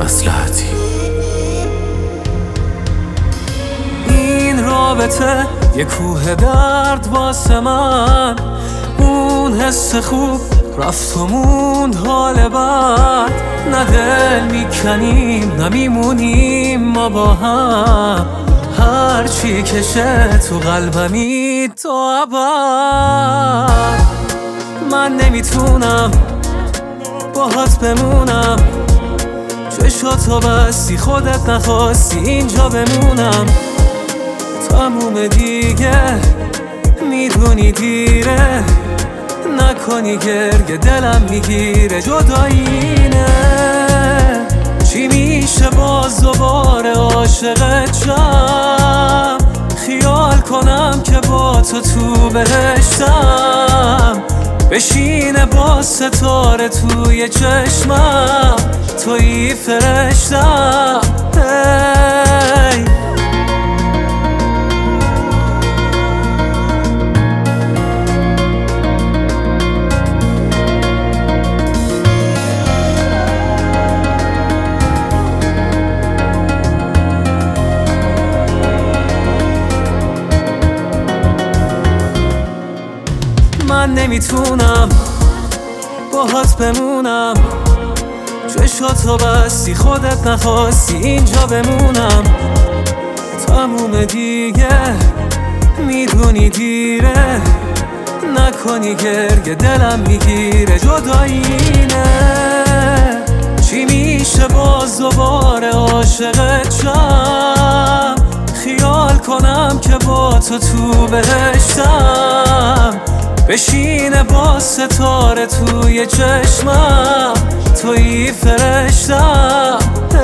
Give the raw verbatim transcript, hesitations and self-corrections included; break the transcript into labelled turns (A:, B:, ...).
A: مصلحتی.
B: این رابطه یه کوه درد واسه من، اون حس خوب رفت و موند حال بد. نه دل میکنیم نه میمونیم ما با هم، هرچی کشه تو قلبمی تو ابد. من نمیتونم باهات بمونم، چشاتو بستی خودت نخواستی اینجا بمونم. تموم دیگه میدونی دیره، نکنی گرگ دلم میگیره جدایینه. چی میشه باز دوباره عاشقت شم، خیال کنم که با تو تو بهشتم. بشینه با ستاره توی چشمم، توی فرشتم. hey. من نمیتونم باهات بمونم، چشاتو بستی خودت نخواستی اینجا بمونم. تموم دیگه میدونی دیره، نکنی گرگ دلم میگیره جدایینه. چی میشه باز دوباره عاشقت شم، خیال کنم که با تو تو بهشتم. بشینه با ستاره توی چشمم، توی فرشتم.